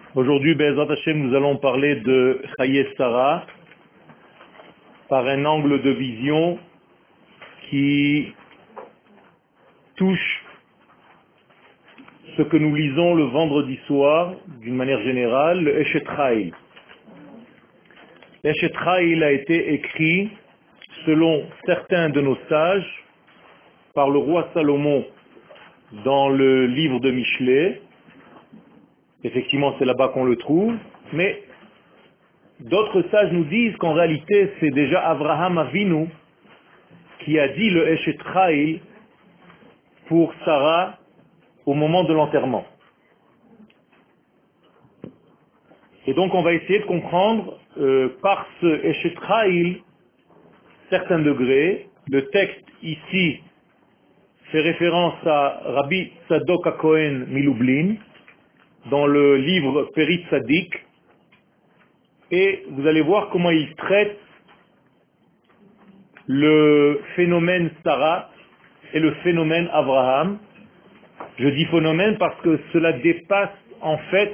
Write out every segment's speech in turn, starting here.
Aujourd'hui, Be'ezrat Hashem, nous allons parler de Chaye Sarah par un angle de vision qui touche ce que nous lisons le vendredi soir, d'une manière générale, le Eshet Chayil. L'Eshet Chayil a été écrit, selon certains de nos sages, par le roi Salomon dans le livre de Michelet. Effectivement, c'est là-bas qu'on le trouve, mais d'autres sages nous disent qu'en réalité, c'est déjà Avraham Avinu qui a dit le Eshet Chayil pour Sarah au moment de l'enterrement. Et donc on va essayer de comprendre par ce Eshet Chayil certains degrés. Le texte ici fait référence à Rabbi Tzadok HaKohen Milublin dans le livre Perit Tzadik, et vous allez voir comment il traite le phénomène Sarah et le phénomène Abraham. Je dis phénomène parce que cela dépasse en fait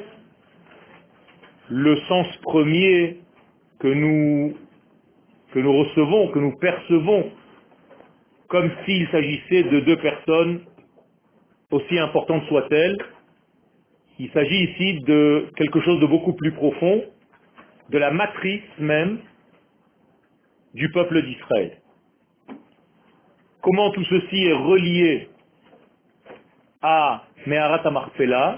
le sens premier que nous recevons, que nous percevons, comme s'il s'agissait de deux personnes, aussi importantes soient-elles. Il s'agit ici de quelque chose de beaucoup plus profond, de la matrice même du peuple d'Israël. Comment tout ceci est relié à Meharat HaMarpela,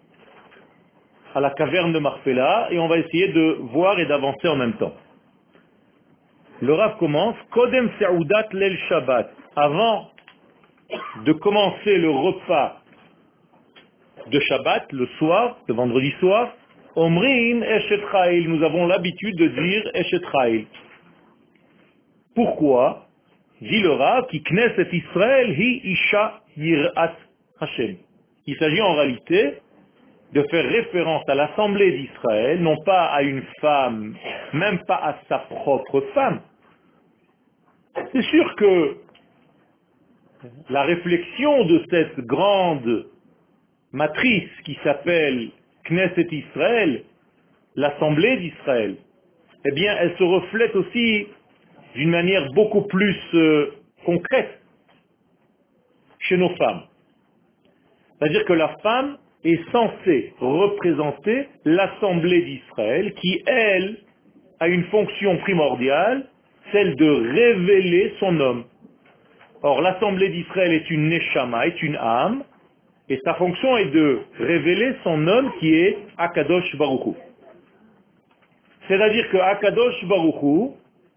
à la caverne de Marpella, et on va essayer de voir et d'avancer en même temps. Le Rav commence, Kodem Se'udat Lel Shabbat, avant de commencer le repas de Shabbat, le soir, le vendredi soir, Omrin Eshet Chayil, nous avons l'habitude de dire Eshet Chayil. Pourquoi? Dit le Rav, qui Knesset Israël, hi Isha Yirat Hashem. Il s'agit en réalité de faire référence à l'Assemblée d'Israël, non pas à une femme, même pas à sa propre femme. C'est sûr que la réflexion de cette grande matrice qui s'appelle Knesset Israël, l'Assemblée d'Israël, eh bien, elle se reflète aussi d'une manière beaucoup plus concrète chez nos femmes. C'est-à-dire que la femme est censée représenter l'Assemblée d'Israël qui, elle, a une fonction primordiale, celle de révéler son homme. Or, l'Assemblée d'Israël est une neshama, est une âme, et sa fonction est de révéler son homme qui est Akadosh Baruch Hu. C'est-à-dire que Akadosh Baruch Hu,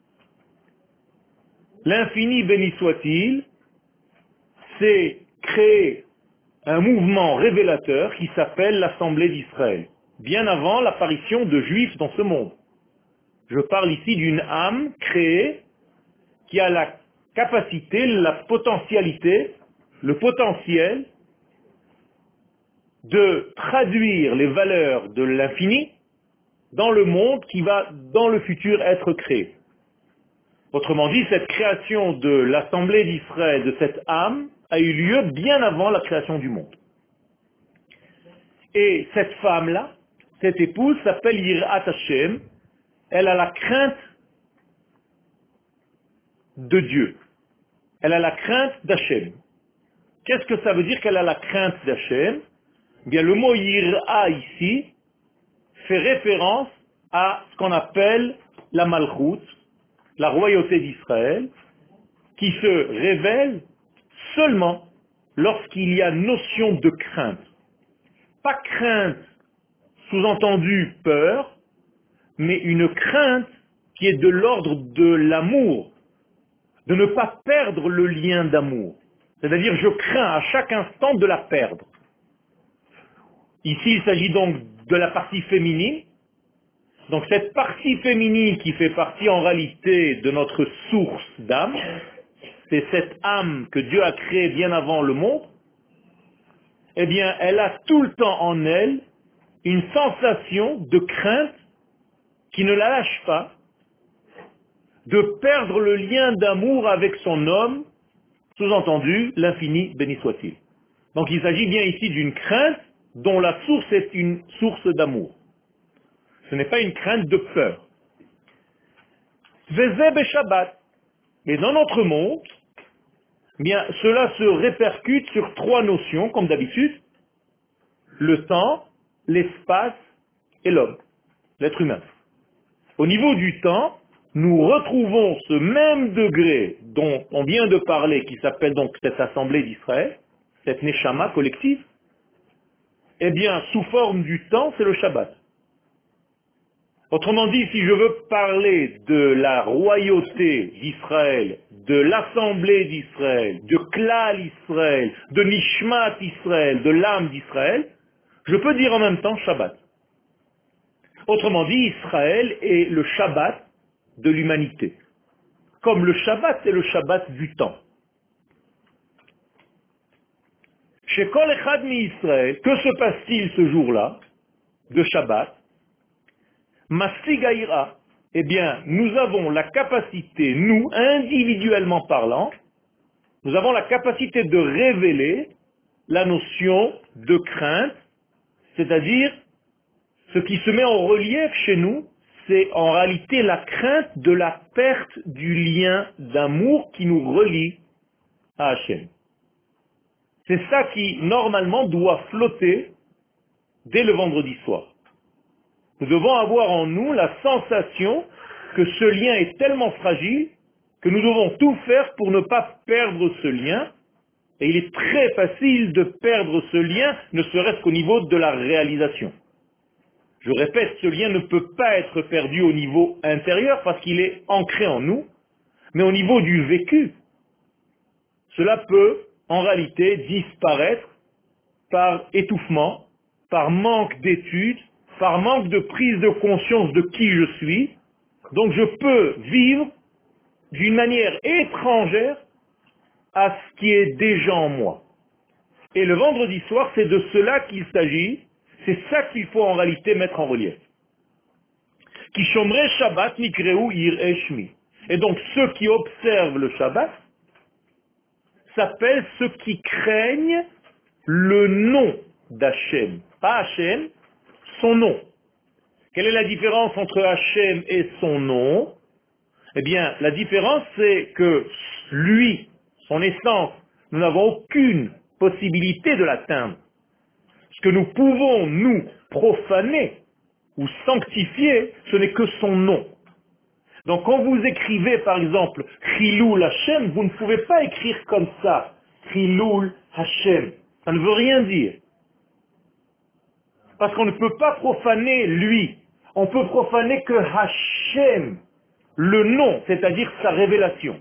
l'infini béni soit-il, s'est créé un mouvement révélateur qui s'appelle l'Assemblée d'Israël, bien avant l'apparition de Juifs dans ce monde. Je parle ici d'une âme créée qui a la capacité, la potentialité, le potentiel de traduire les valeurs de l'infini dans le monde qui va dans le futur être créé. Autrement dit, cette création de l'Assemblée d'Israël, de cette âme, a eu lieu bien avant la création du monde. Et cette femme-là, cette épouse, s'appelle Yirat Hashem. Elle a la crainte de Dieu. Elle a la crainte d'Hashem. Qu'est-ce que ça veut dire qu'elle a la crainte d'Hashem? Eh bien, le mot Yira ici fait référence à ce qu'on appelle la Malchut, la royauté d'Israël, qui se révèle seulement lorsqu'il y a notion de crainte. Pas crainte, sous-entendu peur, mais une crainte qui est de l'ordre de l'amour, de ne pas perdre le lien d'amour. C'est-à-dire, je crains à chaque instant de la perdre. Ici, il s'agit donc de la partie féminine. Donc cette partie féminine qui fait partie en réalité de notre source d'âme, c'est cette âme que Dieu a créée bien avant le monde, eh bien, elle a tout le temps en elle une sensation de crainte qui ne la lâche pas, de perdre le lien d'amour avec son homme, sous-entendu, l'infini béni soit-il. Donc il s'agit bien ici d'une crainte dont la source est une source d'amour. Ce n'est pas une crainte de peur. Vezeh Shabbat. Et dans notre monde, eh bien, cela se répercute sur trois notions, comme d'habitude, le temps, l'espace et l'homme, l'être humain. Au niveau du temps, nous retrouvons ce même degré dont on vient de parler, qui s'appelle donc cette assemblée d'Israël, cette Neshama collective, eh bien, sous forme du temps, c'est le Shabbat. Autrement dit, si je veux parler de la royauté d'Israël, de l'assemblée d'Israël, de Klal Israël, de Nishmat Israël, de l'âme d'Israël, je peux dire en même temps Shabbat. Autrement dit, Israël est le Shabbat de l'humanité. Comme le Shabbat est le Shabbat du temps. Chez Kol Echad mi Israël, que se passe-t-il ce jour-là de Shabbat? Mastig Haïra, eh bien, nous avons la capacité, nous, individuellement parlant, nous avons la capacité de révéler la notion de crainte, c'est-à-dire ce qui se met en relief chez nous, c'est en réalité la crainte de la perte du lien d'amour qui nous relie à Hachem. C'est ça qui, normalement, doit flotter dès le vendredi soir. Nous devons avoir en nous la sensation que ce lien est tellement fragile que nous devons tout faire pour ne pas perdre ce lien. Et il est très facile de perdre ce lien, ne serait-ce qu'au niveau de la réalisation. Je répète, ce lien ne peut pas être perdu au niveau intérieur parce qu'il est ancré en nous, mais au niveau du vécu, cela peut en réalité disparaître par étouffement, par manque d'études, par manque de prise de conscience de qui je suis. Donc je peux vivre d'une manière étrangère à ce qui est déjà en moi. Et le vendredi soir, c'est de cela qu'il s'agit, c'est ça qu'il faut en réalité mettre en relief. Ki shomrei Shabbat nikreu yirei shmi. Et donc ceux qui observent le Shabbat s'appellent ceux qui craignent le nom d'Hachem. Pas Hachem, son nom. Quelle est la différence entre Hachem et son nom? Eh bien, la différence, c'est que lui, son essence, nous n'avons aucune possibilité de l'atteindre. Ce que nous pouvons, nous, profaner ou sanctifier, ce n'est que son nom. Donc quand vous écrivez, par exemple, Chiloul Hashem, vous ne pouvez pas écrire comme ça, Chiloul Hashem. Ça ne veut rien dire. Parce qu'on ne peut pas profaner lui. On peut profaner que Hashem, le nom, c'est-à-dire sa révélation.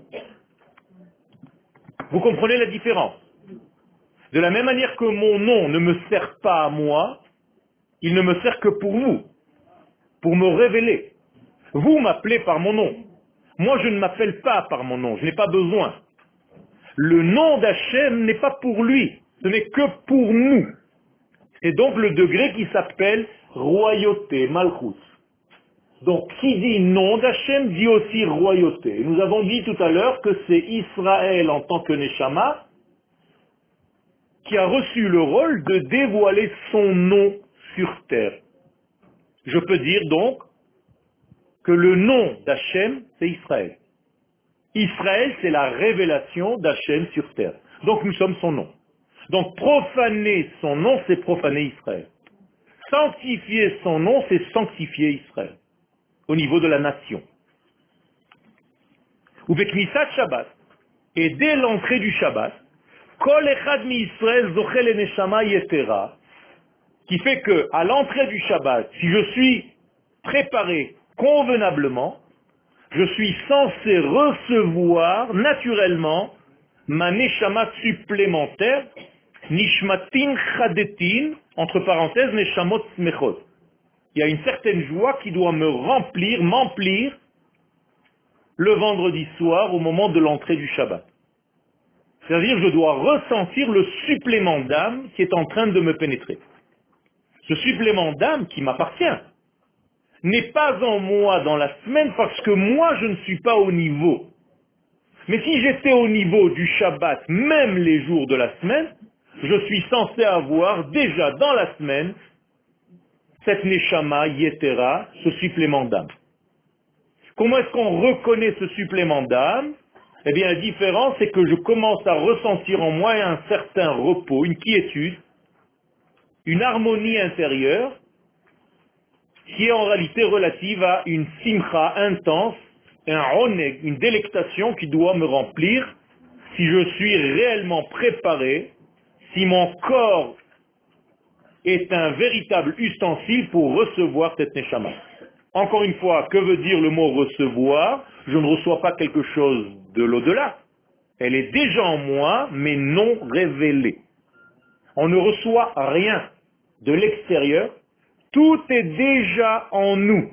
Vous comprenez la différence? De la même manière que mon nom ne me sert pas à moi, il ne me sert que pour vous, pour me révéler. Vous m'appelez par mon nom. Moi, je ne m'appelle pas par mon nom, je n'ai pas besoin. Le nom d'Hachem n'est pas pour lui, ce n'est que pour nous. C'est donc le degré qui s'appelle royauté, Malchus. Donc, qui dit nom d'Hachem dit aussi royauté. Nous avons dit tout à l'heure que c'est Israël en tant que Neshama qui a reçu le rôle de dévoiler son nom sur terre. Je peux dire donc que le nom d'Hachem, c'est Israël. Israël, c'est la révélation d'Hachem sur terre. Donc nous sommes son nom. Donc profaner son nom, c'est profaner Israël. Sanctifier son nom, c'est sanctifier Israël, au niveau de la nation. Ou Beknisat Shabbat, et dès l'entrée du Shabbat, Kol Echad mi Israël zochel le neshama yetera, qui fait que à l'entrée du Shabbat, si je suis préparé convenablement, je suis censé recevoir naturellement ma neshama supplémentaire, nishmatin chadetin, entre parenthèses, neshamot smechot. Il y a une certaine joie qui doit me remplir, m'emplir le vendredi soir au moment de l'entrée du Shabbat. C'est-à-dire je dois ressentir le supplément d'âme qui est en train de me pénétrer. Ce supplément d'âme qui m'appartient n'est pas en moi dans la semaine parce que moi je ne suis pas au niveau. Mais si j'étais au niveau du Shabbat, même les jours de la semaine, je suis censé avoir déjà dans la semaine cette neshama yetera, ce supplément d'âme. Comment est-ce qu'on reconnaît ce supplément d'âme? Eh bien, la différence, c'est que je commence à ressentir en moi un certain repos, une quiétude, une harmonie intérieure, qui est en réalité relative à une simcha intense, un oneg, une délectation qui doit me remplir si je suis réellement préparé, si mon corps est un véritable ustensile pour recevoir cette neshama. Encore une fois, que veut dire le mot recevoir? Je ne reçois pas quelque chose de l'au-delà. Elle est déjà en moi, mais non révélée. On ne reçoit rien de l'extérieur. Tout est déjà en nous.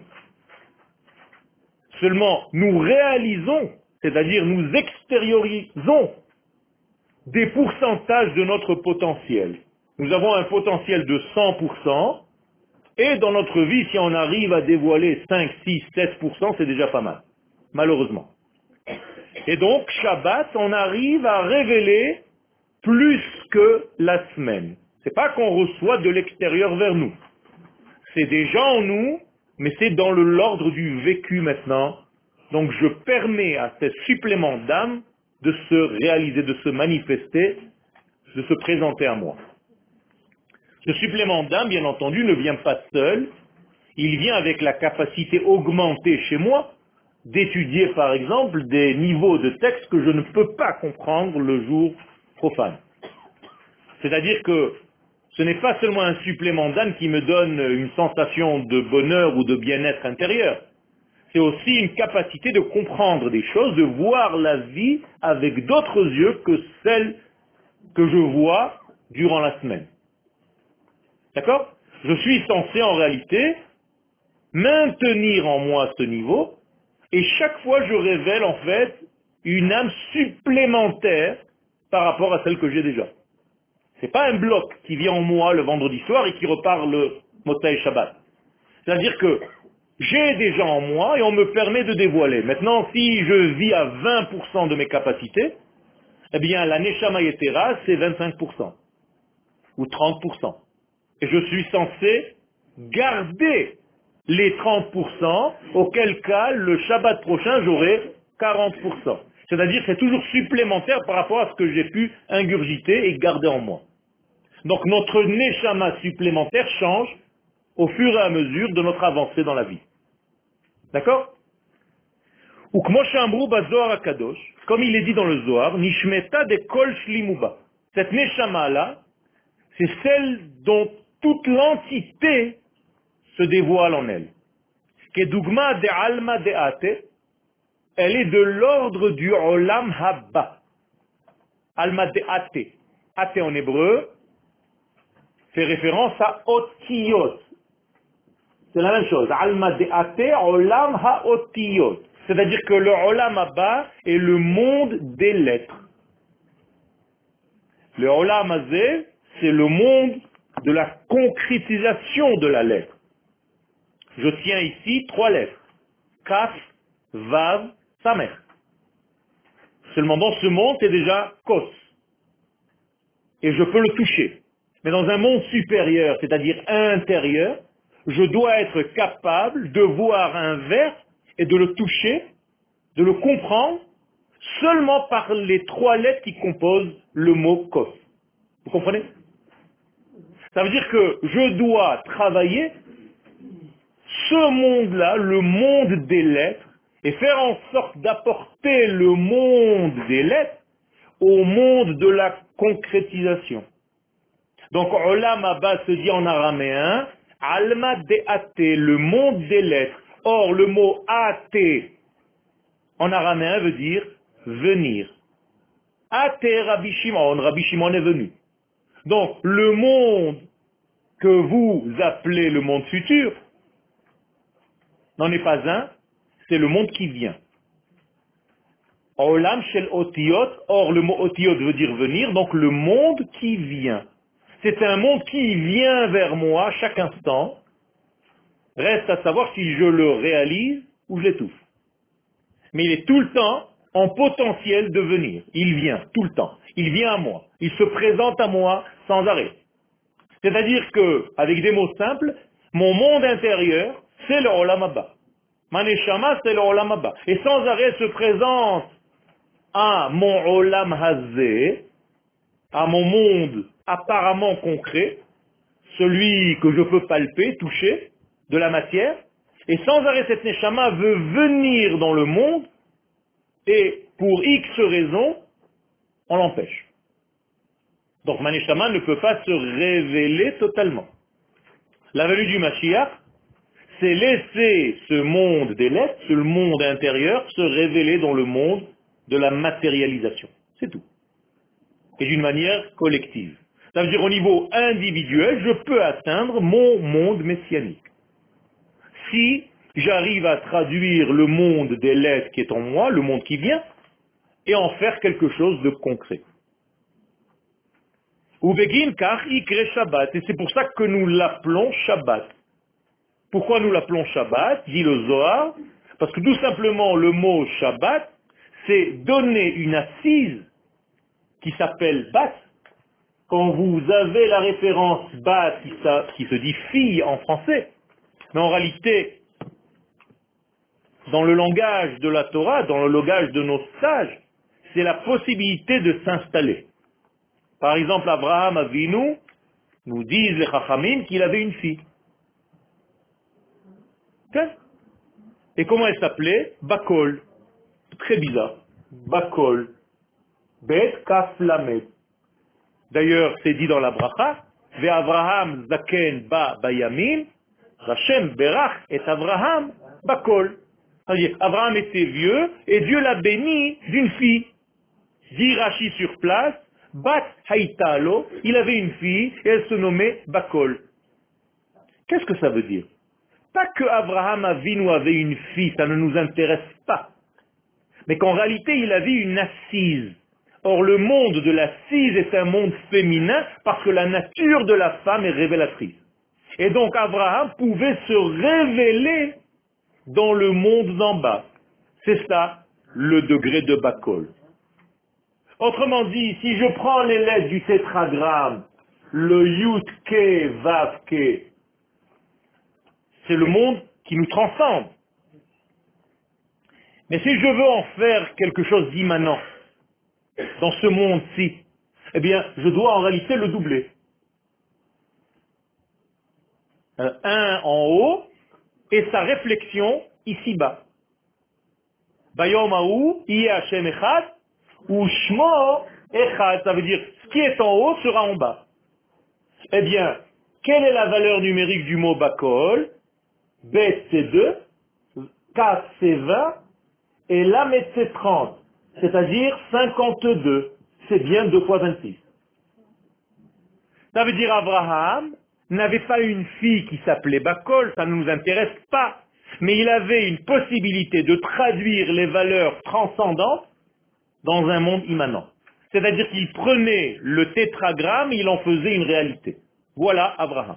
Seulement, nous réalisons, c'est-à-dire nous extériorisons des pourcentages de notre potentiel. Nous avons un potentiel de 100%, et dans notre vie, si on arrive à dévoiler 5, 6, 7%, c'est déjà pas mal, malheureusement. Et donc, Shabbat, on arrive à révéler plus que la semaine. C'est pas qu'on reçoit de l'extérieur vers nous. C'est déjà en nous, mais c'est dans l'ordre du vécu maintenant. Donc je permets à ce supplément d'âme de se réaliser, de se manifester, de se présenter à moi. Ce supplément d'âme, bien entendu, ne vient pas seul. Il vient avec la capacité augmentée chez moi d'étudier, par exemple, des niveaux de texte que je ne peux pas comprendre le jour profane. C'est-à-dire que ce n'est pas seulement un supplément d'âme qui me donne une sensation de bonheur ou de bien-être intérieur. C'est aussi une capacité de comprendre des choses, de voir la vie avec d'autres yeux que celles que je vois durant la semaine. D'accord? Je suis censé en réalité maintenir en moi ce niveau, et chaque fois je révèle en fait une âme supplémentaire par rapport à celle que j'ai déjà. C'est pas un bloc qui vient en moi le vendredi soir et qui repart le Motsai Shabbat. C'est-à-dire que j'ai déjà en moi et on me permet de dévoiler. Maintenant, si je vis à 20% de mes capacités, eh bien la Neshama Yetera, c'est 25% ou 30%. Et je suis censé garder les 30%, auquel cas le Shabbat prochain j'aurai 40%. C'est-à-dire que c'est toujours supplémentaire par rapport à ce que j'ai pu ingurgiter et garder en moi. Donc notre neshama supplémentaire change au fur et à mesure de notre avancée dans la vie. D'accord? Ou comme il est dit dans le Zohar, Nishmeta de kol shlimuba. Cette neshama-là, c'est celle dont toute l'entité se dévoile en elle. Kedugma de alma de ate, elle est de l'ordre du olam haba. Alma de ate. Ate en hébreu fait référence à otiyot. C'est la même chose. Alma de'ate, olam ha'otiyot. C'est-à-dire que le olam haba est le monde des lettres. Le olam hazé, c'est le monde de la concrétisation de la lettre. Je tiens ici 3 lettres. Kaf, Vav, Samer. Seulement dans ce monde, c'est déjà Kos. Et je peux le toucher. Mais dans un monde supérieur, c'est-à-dire intérieur, je dois être capable de voir un verre et de le toucher, de le comprendre, seulement par les 3 lettres qui composent le mot kos. Vous comprenez? Ça veut dire que je dois travailler ce monde-là, le monde des lettres, et faire en sorte d'apporter le monde des lettres au monde de la concrétisation. Donc, Olam Abba se dit en araméen, Alma de'ate, le monde des lettres. Or, le mot ate en araméen veut dire venir. Ate Rabbi Shimon, Rabbi Shimon est venu. Donc, le monde que vous appelez le monde futur n'en est pas un, c'est le monde qui vient. Olam shel otiyot, or le mot otiyot veut dire venir, donc le monde qui vient. C'est un monde qui vient vers moi chaque instant. Reste à savoir si je le réalise ou je l'étouffe. Mais il est tout le temps en potentiel de venir. Il vient tout le temps. Il vient à moi. Il se présente à moi sans arrêt. C'est-à-dire que, avec des mots simples, Mon monde intérieur, c'est le Olam Haba. Ma neshama, c'est le Olam Haba. Et sans arrêt se présente à mon Olam Hazé, à mon monde apparemment concret, celui que je peux palper, toucher, de la matière, et sans arrêt cette neshama veut venir dans le monde, et pour X raisons, on l'empêche. Donc ma neshama ne peut pas se révéler totalement. La venue du Mashiach, c'est laisser ce monde des lettres, ce monde intérieur, se révéler dans le monde de la matérialisation. C'est tout. Et d'une manière collective. Ça veut dire au niveau individuel, je peux atteindre mon monde messianique. Si j'arrive à traduire le monde des lettres qui est en moi, le monde qui vient, et en faire quelque chose de concret. Ou begin kach ikre Shabbat, et c'est pour ça que nous l'appelons Shabbat. Pourquoi nous l'appelons Shabbat, dit le Zohar? Parce que tout simplement le mot Shabbat, c'est donner une assise qui s'appelle Bat. Quand vous avez la référence Bat qui se dit fille en français, mais en réalité, dans le langage de la Torah, dans le langage de nos sages, c'est la possibilité de s'installer. Par exemple, Abraham Avinu, nous disent les Chachamim qu'il avait une fille. Okay. Et comment elle s'appelait? Bakol. Très bizarre. Bakol. Bet Kaf Lamed. D'ailleurs, c'est dit dans la bracha, Ve'Avraham Zaken Ba Bayamin, Hashem Berach et Avraham Bakol. C'est-à-dire, Abraham était vieux et Dieu l'a béni d'une fille. Dit Rashi sur place, Bat Haïtalo, il avait une fille et elle se nommait Bakol. Qu'est-ce que ça veut dire? Pas que Abraham Avinu avait une fille, ça ne nous intéresse pas. Mais qu'en réalité, il avait une assise. Or, le monde de l'assise est un monde féminin parce que la nature de la femme est révélatrice. Et donc, Abraham pouvait se révéler dans le monde d'en bas. C'est ça, le degré de Bakol. Autrement dit, si je prends les lettres du tétragramme, le Yud Ke Vav Ke, c'est le monde qui nous transcende. Mais si je veux en faire quelque chose d'immanent dans ce monde-ci, eh bien, je dois en réalité le doubler. Un en haut et sa réflexion ici-bas. Bayom haou, Iye Hashem Echad, ou Shmo Echad, ça veut dire ce qui est en haut sera en bas. Eh bien, quelle est la valeur numérique du mot Bakol? Bet c'est 2, Kaf c'est 20, et Lamed c'est 30, c'est-à-dire 52. C'est bien 2 fois 26. Ça veut dire Abraham n'avait pas une fille qui s'appelait Bakol, ça ne nous intéresse pas. Mais il avait une possibilité de traduire les valeurs transcendantes dans un monde immanent. C'est-à-dire qu'il prenait le tétragramme et il en faisait une réalité. Voilà Abraham.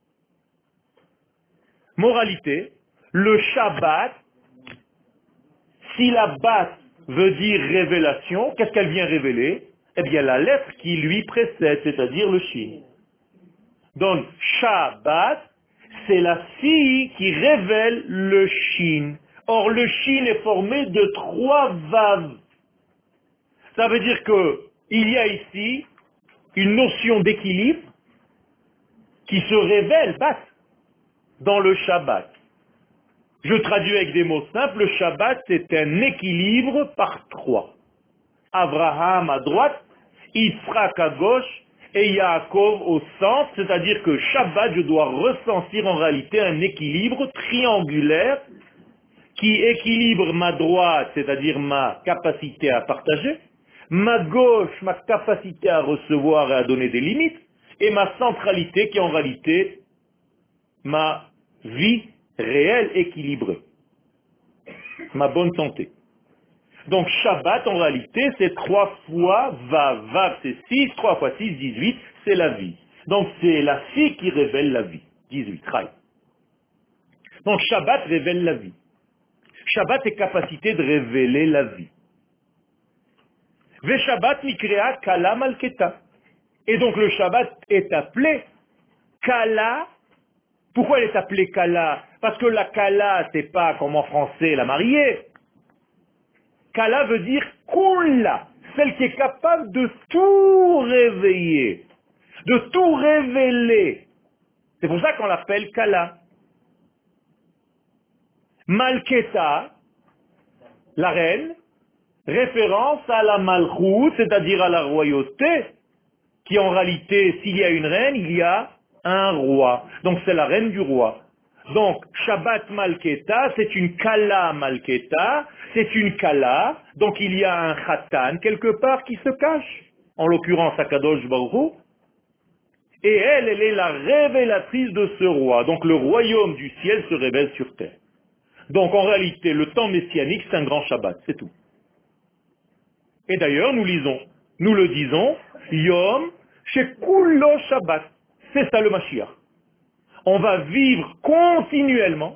Moralité, le Shabbat, si la bat veut dire révélation, qu'est-ce qu'elle vient révéler? Eh bien la lettre qui lui précède, c'est-à-dire le Shin. Donc Shabbat, c'est la fille qui révèle le Shin. Or le Shin est formé de 3 vav. Ça veut dire que il y a ici une notion d'équilibre qui se révèle bat dans le Shabbat. Je traduis avec des mots simples, le Shabbat c'est un équilibre par 3. Abraham à droite, Yitzhak à gauche et Yaakov au centre, c'est-à-dire que Shabbat, je dois ressentir en réalité un équilibre triangulaire qui équilibre ma droite, c'est-à-dire ma capacité à partager, ma gauche, ma capacité à recevoir et à donner des limites, et ma centralité qui est en réalité ma vie réelle équilibrée, ma bonne santé. Donc Shabbat en réalité c'est 3 fois Vav. Vav c'est 6, 3 fois 6, 18, c'est la vie. Donc c'est la fille qui révèle la vie. 18, Rai. Donc Shabbat révèle la vie. Shabbat est capacité de révéler la vie. Ve Shabbat mikrea Kala Malketa. Et donc le Shabbat est appelé Kala Pourquoi elle est appelée Kala? Parce que la Kala, c'est pas comme en français la mariée. Kala veut dire Kula, celle qui est capable de tout réveiller, de tout révéler. C'est pour ça qu'on l'appelle Kala. Malketa, la reine, référence à la Malchut, c'est-à-dire à la royauté, qui en réalité, s'il y a une reine, il y a un roi. Donc c'est la reine du roi. Donc Shabbat Malketa, c'est une Kala Malketa, c'est une Kala, donc il y a un Khatan quelque part qui se cache, en l'occurrence Akadosh Baruch Hu, et elle est la révélatrice de ce roi. Donc le royaume du ciel se révèle sur terre. Donc en réalité, le temps messianique, c'est un grand Shabbat, c'est tout. Et d'ailleurs, nous le disons, Yom Shekulo Shabbat. C'est ça le Mashiach. On va vivre continuellement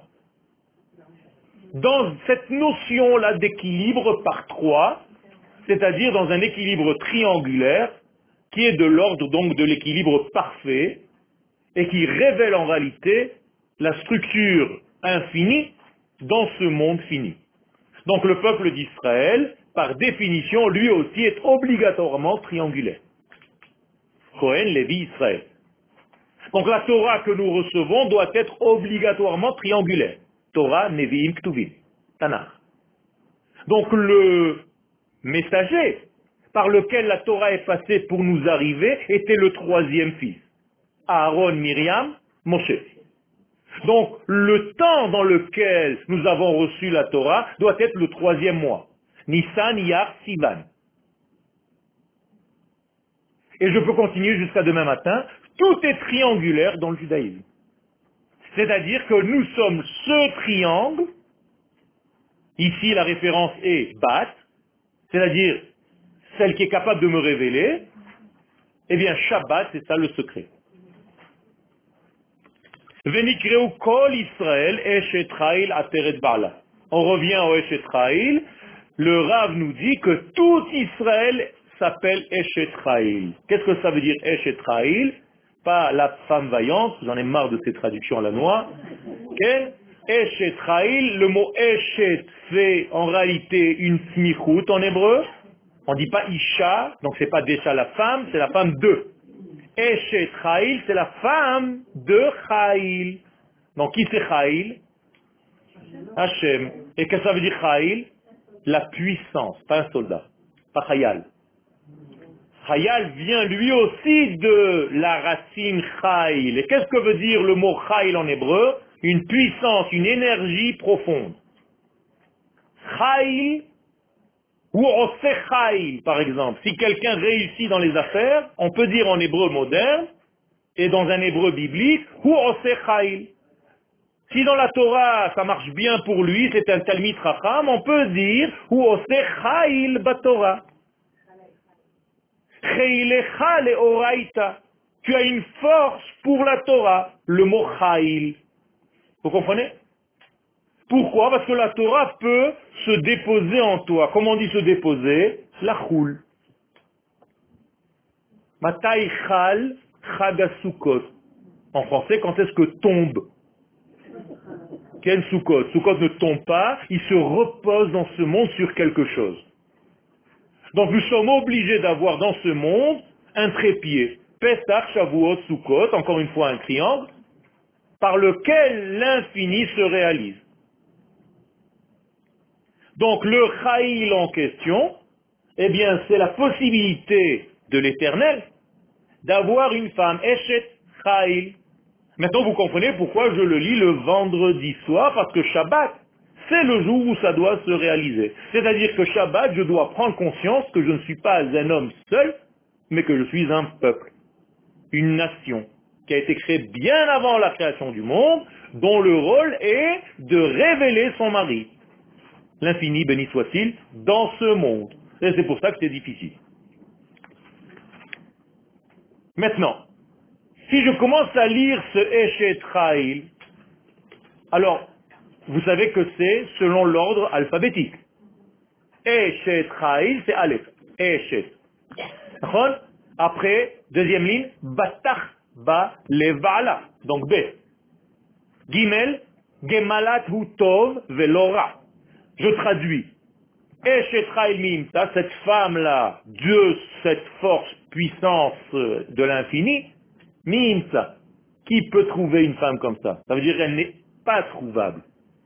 dans cette notion-là d'équilibre par trois, c'est-à-dire dans un équilibre triangulaire qui est de l'ordre donc de l'équilibre parfait et qui révèle en réalité la structure infinie dans ce monde fini. Donc le peuple d'Israël, par définition, lui aussi est obligatoirement triangulaire. Cohen, Lévi, Israël. Donc la Torah que nous recevons doit être obligatoirement triangulaire. Torah, Nevi'im, Ktuvim. Tanakh. Donc le messager par lequel la Torah est passée pour nous arriver était le troisième fils. Aaron, Myriam, Moshe. Donc le temps dans lequel nous avons reçu la Torah doit être le troisième mois. Nissan, Iyar, Sivan. Et je peux continuer jusqu'à demain matin. Tout est triangulaire dans le judaïsme. C'est-à-dire que nous sommes ce triangle. Ici, la référence est Bat, c'est-à-dire celle qui est capable de me révéler. Eh bien, Shabbat, c'est ça le secret. Venikreu kol Israël eshet Chayil ateret ba'ala. On revient au eshet Chayil. Le Rav nous dit que tout Israël s'appelle eshet Chayil. Qu'est-ce que ça veut dire eshet Chayil? Pas la femme vaillante, j'en ai marre de ces traductions à la noix. Okay? Eshet Chayil, le mot eshet fait en réalité une smichut en hébreu. On ne dit pas isha, donc c'est pas déjà la femme, c'est la femme de. Eshet Chayil, c'est la femme de Chayil. Donc qui c'est Chayil? Hachem. Et qu'est-ce que ça veut dire Chayil? La puissance, pas un soldat, pas Chayal. Chayal vient lui aussi de la racine Chayil. Et qu'est-ce que veut dire le mot Chayil en hébreu? Une puissance, une énergie profonde. Chayil ou Oseh Chayil, par exemple. Si quelqu'un réussit dans les affaires, on peut dire en hébreu moderne et dans un hébreu biblique, ou Oseh Chayil. Si dans la Torah ça marche bien pour lui, c'est un Talmid Chacham, on peut dire ou Oseh Chayil Batorah. Cheilecha le Oraita. Tu as une force pour la Torah, le mot Chayil. Vous comprenez? Pourquoi? Parce que la Torah peut se déposer en toi. Comment on dit se déposer? La choule. Matai chal chagasukot. En français, quand est-ce que tombe? Ken Sukkot. Sukkot ne tombe pas, il se repose dans ce monde sur quelque chose. Donc nous sommes obligés d'avoir dans ce monde un trépied. Pesach, Shavuot, Sukkot, encore une fois un triangle, par lequel l'infini se réalise. Donc le Chayil en question, eh bien c'est la possibilité de l'éternel d'avoir une femme, Eshet Chayil. Maintenant vous comprenez pourquoi je le lis le vendredi soir, parce que Shabbat, c'est le jour où ça doit se réaliser. C'est-à-dire que Shabbat, je dois prendre conscience que je ne suis pas un homme seul, mais que je suis un peuple, une nation, qui a été créée bien avant la création du monde, dont le rôle est de révéler son mari. L'infini, béni soit-il, dans ce monde. Et c'est pour ça que c'est difficile. Maintenant, si je commence à lire ce Eshet Chayil, alors, vous savez que c'est selon l'ordre alphabétique. Eshet Chayil, c'est Aleph. Eshet. D'accord? Après, deuxième ligne, Batach Ba Levala. Donc B. Gimel, Gemalat hu tov velo ra. Je traduis. Eshetrail mimta, cette femme-là, de cette force, puissance de l'infini, mimta. Qui peut trouver une femme comme ça? Ça veut dire qu'elle n'est pas trouvable.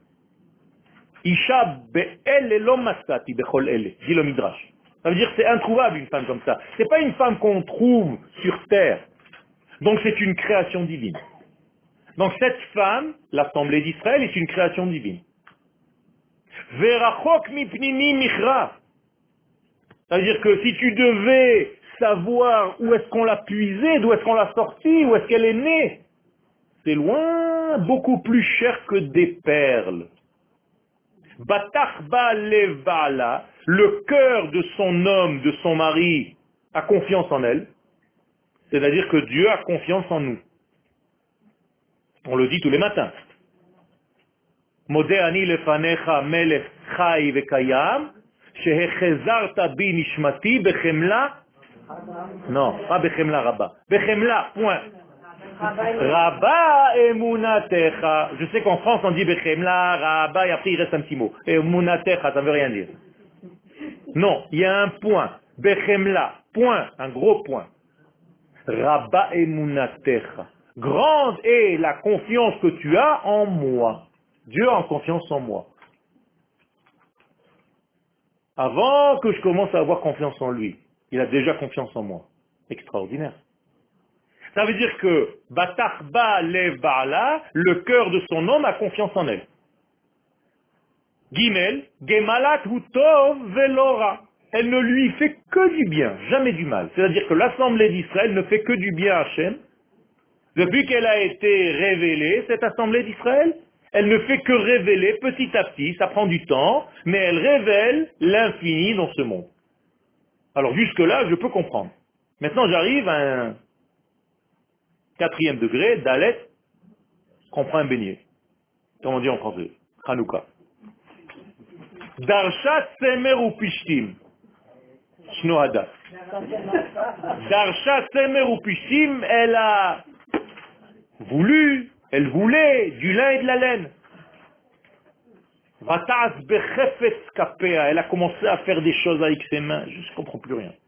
Isha be'el elom masati bechol ele, dit le Midrash. Ça veut dire que c'est introuvable une femme comme ça. C'est pas une femme qu'on trouve sur terre. Donc c'est une création divine. Donc cette femme, l'Assemblée d'Israël, est une création divine. Verachok mipnimi michra. C'est-à-dire que si tu devais savoir où est-ce qu'on l'a puisée, d'où est-ce qu'on l'a sortie, où est-ce qu'elle est née, c'est loin, beaucoup plus cher que des perles. Batachba levala, le cœur de son homme, de son mari, a confiance en elle. C'est-à-dire que Dieu a confiance en nous. On le dit tous les matins. Modeh ani lefanecha melech chai vekayam, shehechezarta bi nishmati bechemla. Non, pas bechemla rabba. Bechemla, point. Rabba emunatecha. Je sais qu'en France on dit bechemla, rabba, et après il reste un petit mot. Emunatecha, ça ne veut rien dire. Non, il y a un point. Bechemla, point, un gros point. Rabba emunatecha. Grande est la confiance que tu as en moi. Dieu a confiance en moi. Avant que je commence à avoir confiance en lui, il a déjà confiance en moi. Extraordinaire. Ça veut dire que Batachba lev ba'ala, le cœur de son homme a confiance en elle. Gimel, Gemalat hu tov velora. Elle ne lui fait que du bien, jamais du mal. C'est-à-dire que l'Assemblée d'Israël ne fait que du bien à Hachem. Depuis qu'elle a été révélée, cette Assemblée d'Israël, elle ne fait que révéler petit à petit, ça prend du temps, mais elle révèle l'infini dans ce monde. Alors jusque-là, je peux comprendre. Maintenant, j'arrive à un 4e degré, Dalet, qu'on prend un beignet. Comme on dit en français, Hanouka. Darshat semer ou pishtim. Shnohada. Darshat semer ou pishtim, elle a voulu, elle voulait du lin et de la laine. Vatas bechefetz kapea, elle a commencé à faire des choses avec ses mains. Je ne comprends plus rien.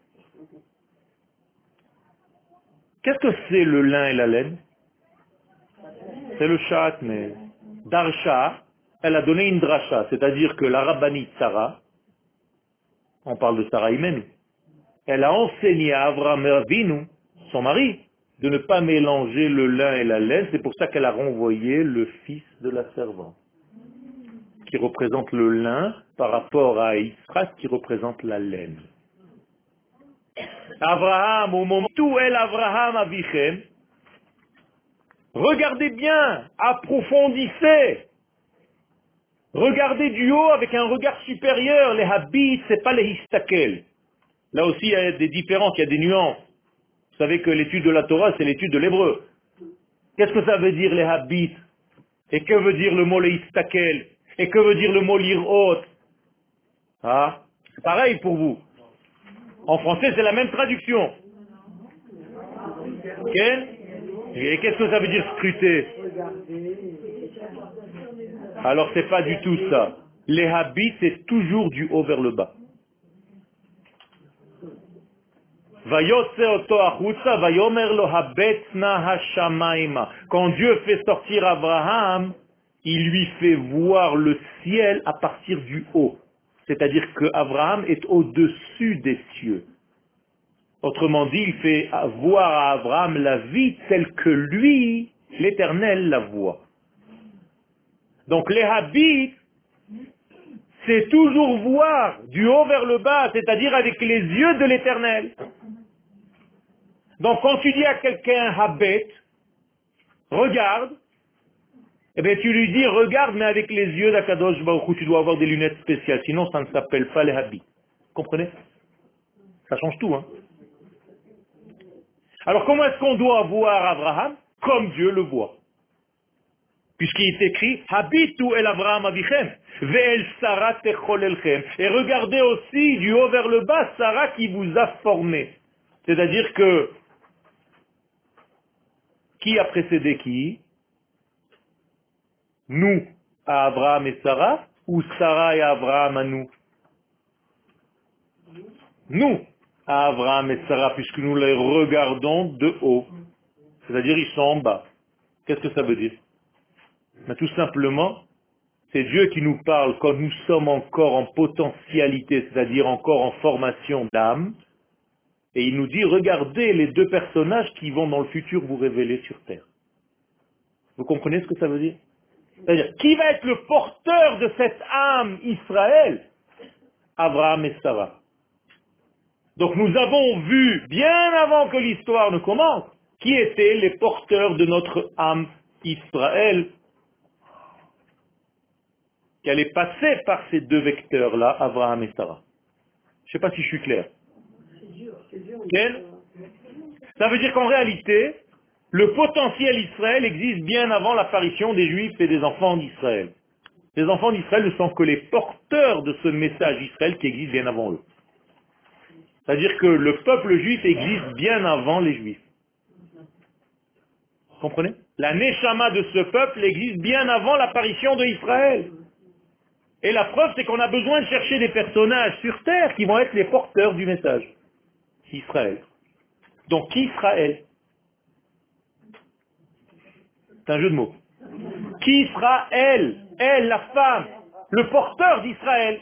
Qu'est-ce que c'est le lin et la laine? C'est le chat, mais Darsha, elle a donné une dracha, c'est-à-dire que la rabbinite Sarah, on parle de Sarah même, elle a enseigné à Avraham Avinu, son mari, de ne pas mélanger le lin et la laine. C'est pour ça qu'elle a renvoyé le fils de la servante, qui représente le lin, par rapport à Israël, qui représente la laine. Abraham, au moment où elle, Abraham Avichem, regardez bien, approfondissez, regardez du haut avec un regard supérieur. Les habits, c'est pas les histakel. Là aussi, il y a des différences, il y a des nuances. Vous savez que l'étude de la Torah, c'est l'étude de l'hébreu. Qu'est-ce que ça veut dire les habits? Et que veut dire le mot les histakel? Et que veut dire le mot lirot? Ah, c'est pareil pour vous. En français, c'est la même traduction. Ok? Et qu'est-ce que ça veut dire scruter? Alors, c'est pas du tout ça. Les habits, c'est toujours du haut vers le bas. Quand Dieu fait sortir Abraham, il lui fait voir le ciel à partir du haut. C'est-à-dire que Abraham est au-dessus des cieux. Autrement dit, il fait voir à Abraham la vie telle que lui, l'Éternel, la voit. Donc les habits, c'est toujours voir du haut vers le bas, c'est-à-dire avec les yeux de l'Éternel. Donc quand tu dis à quelqu'un habet, regarde, eh bien tu lui dis regarde mais avec les yeux d'Akadosh Baruch Hu, tu dois avoir des lunettes spéciales, sinon ça ne s'appelle pas les habits. Comprenez? Ça change tout, hein. Alors comment est-ce qu'on doit voir Abraham? Comme Dieu le voit. Puisqu'il est écrit Habitu el Abraham avichem, ve'el Sarah techol elchem. Et regardez aussi du haut vers le bas Sarah qui vous a formé. C'est-à-dire que qui a précédé qui? Nous à Abraham et Sarah ou Sarah et Abraham à nous? Nous à Abraham et Sarah, puisque nous les regardons de haut. C'est-à-dire ils sont en bas. Qu'est-ce que ça veut dire? Mais tout simplement, c'est Dieu qui nous parle quand nous sommes encore en potentialité, c'est-à-dire encore en formation d'âme, et il nous dit, regardez les deux personnages qui vont dans le futur vous révéler sur terre. Vous comprenez ce que ça veut dire? C'est-à-dire, qui va être le porteur de cette âme Israël? Abraham et Sarah. Donc nous avons vu, bien avant que l'histoire ne commence, qui étaient les porteurs de notre âme Israël, qui allait passer par ces deux vecteurs-là, Abraham et Sarah. Je ne sais pas si je suis clair. Quel? Ça veut dire qu'en réalité, le potentiel Israël existe bien avant l'apparition des Juifs et des enfants d'Israël. Les enfants d'Israël ne sont que les porteurs de ce message Israël qui existe bien avant eux. C'est-à-dire que le peuple juif existe bien avant les Juifs. Vous comprenez? La Neshama de ce peuple existe bien avant l'apparition de Israël. Et la preuve, c'est qu'on a besoin de chercher des personnages sur terre qui vont être les porteurs du message. Israël. Donc, qui Israël? C'est un jeu de mots. Qui sera elle? Elle, la femme, le porteur d'Israël.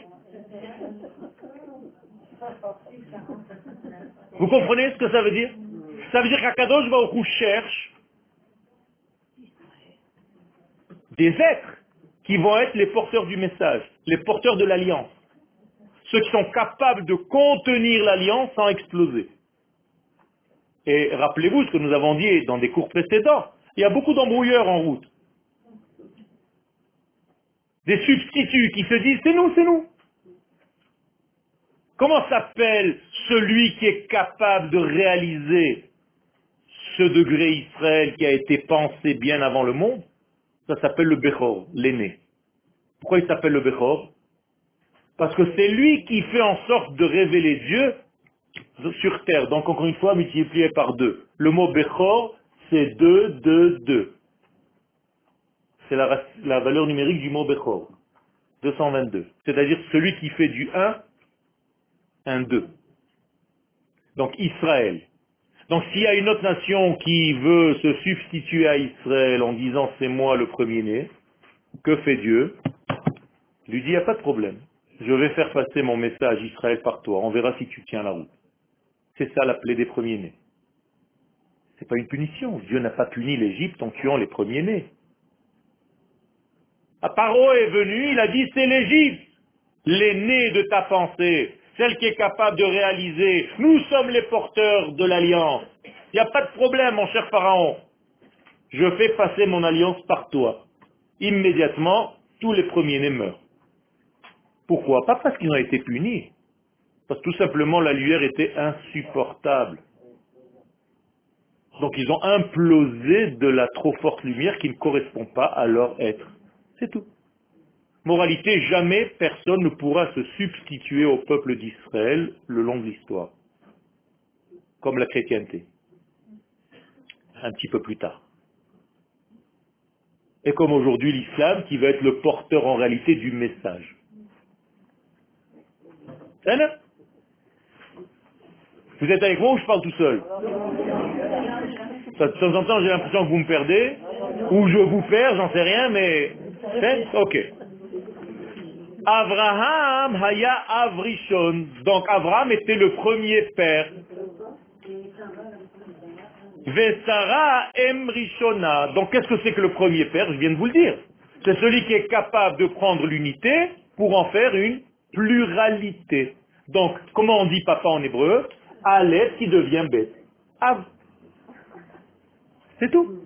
Vous comprenez ce que ça veut dire? Ça veut dire qu'Akadosh Baruch Hu cherche des êtres qui vont être les porteurs du message, les porteurs de l'alliance. Ceux qui sont capables de contenir l'alliance sans exploser. Et rappelez-vous ce que nous avons dit dans des cours précédents. Il y a beaucoup d'embrouilleurs en route. Des substituts qui se disent c'est nous, c'est nous. Comment s'appelle celui qui est capable de réaliser ce degré Israël qui a été pensé bien avant le monde? Ça s'appelle le Bechor, l'aîné. Pourquoi il s'appelle le Bechor? Parce que c'est lui qui fait en sorte de révéler Dieu sur terre. Donc encore une fois, multiplié par deux. Le mot Bechor, c'est 2, 2, 2. C'est la valeur numérique du mot Bechor. 222. C'est-à-dire celui qui fait du 1, 2. Donc Israël. Donc s'il y a une autre nation qui veut se substituer à Israël en disant c'est moi le premier-né, que fait Dieu? Il lui dit il n'y a pas de problème. Je vais faire passer mon message Israël par toi. On verra si tu tiens la route. C'est ça l'appelé des premiers-nés. Ce n'est pas une punition. Dieu n'a pas puni l'Égypte en tuant les premiers-nés. Paro est venu, il a dit c'est l'Égypte, l'aîné de ta pensée, celle qui est capable de réaliser. Nous sommes les porteurs de l'alliance. Il n'y a pas de problème, mon cher Pharaon. Je fais passer mon alliance par toi. Immédiatement, tous les premiers-nés meurent. Pourquoi? Pas parce qu'ils ont été punis, parce que tout simplement la lumière était insupportable. Donc ils ont implosé de la trop forte lumière qui ne correspond pas à leur être. C'est tout. Moralité, jamais personne ne pourra se substituer au peuple d'Israël le long de l'histoire, comme la chrétienté, un petit peu plus tard. Et comme aujourd'hui l'islam qui va être le porteur en réalité du message. Vous êtes avec moi ou je parle tout seul? De temps en temps j'ai l'impression que vous me perdez, ou je vous perds, j'en sais rien, mais... Ok. Abraham haya avrishon. Donc Abraham était le premier père. Vesara emrishona. Donc qu'est-ce que c'est que le premier père? Je viens de vous le dire. C'est celui qui est capable de prendre l'unité pour en faire une pluralité. Donc, comment on dit papa en hébreu? Aleph qui devient bête. Av. C'est tout.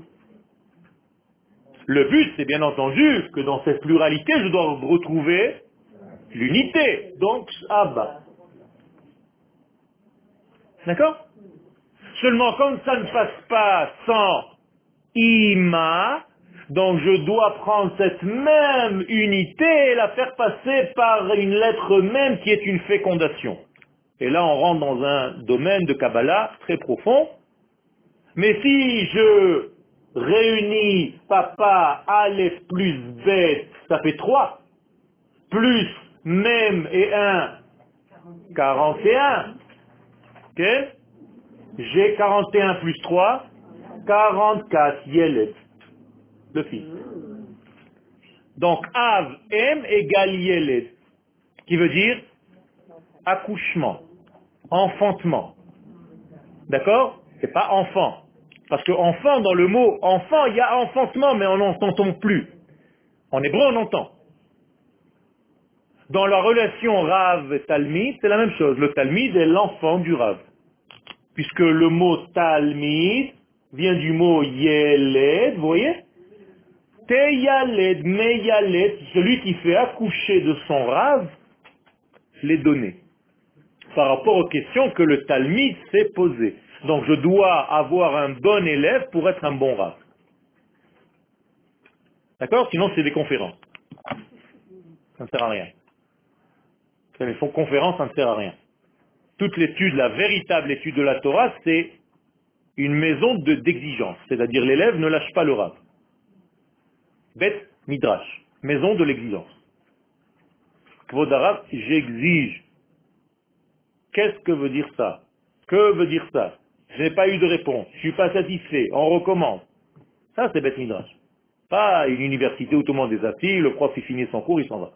Le but, c'est bien entendu que dans cette pluralité, je dois retrouver l'unité. Donc, Abba. D'accord? Seulement, comme ça ne passe pas sans Ima, donc je dois prendre cette même unité et la faire passer par une lettre même qui est une fécondation. Et là, on rentre dans un domaine de Kabbalah très profond. Mais si je réunis papa, Aleph plus Bet, ça fait 3, plus Mem et 1, 41. Ok? J'ai 41 plus 3, 44, Yeled, le fils. Donc Av, M égale Yeled, qui veut dire accouchement, enfantement. D'accord? C'est pas enfant. Parce que enfant, dans le mot enfant, il y a enfantement, mais on n'entend plus. En hébreu, on entend. Dans la relation Rav-Talmid, c'est la même chose. Le Talmid est l'enfant du Rav. Puisque le mot Talmid vient du mot Yeled, vous voyez? Teyaled, Meyaled, celui qui fait accoucher de son Rav, les données. Par rapport aux questions que le Talmid s'est posées. Donc je dois avoir un bon élève pour être un bon Rav. D'accord? Sinon c'est des conférences. Ça ne sert à rien. Quand ils font conférence, ça ne sert à rien. Toute l'étude, la véritable étude de la Torah, c'est une maison d'exigence. C'est-à-dire l'élève ne lâche pas le Rav. Bet Midrash, maison de l'exigence. Kvod Arav, j'exige. Qu'est-ce que veut dire ça? Que veut dire ça? Je n'ai pas eu de réponse, je ne suis pas satisfait, on recommence. Ça c'est Bet Midrash. Pas une université où tout le monde est assis, le prof il finit son cours, il s'en va.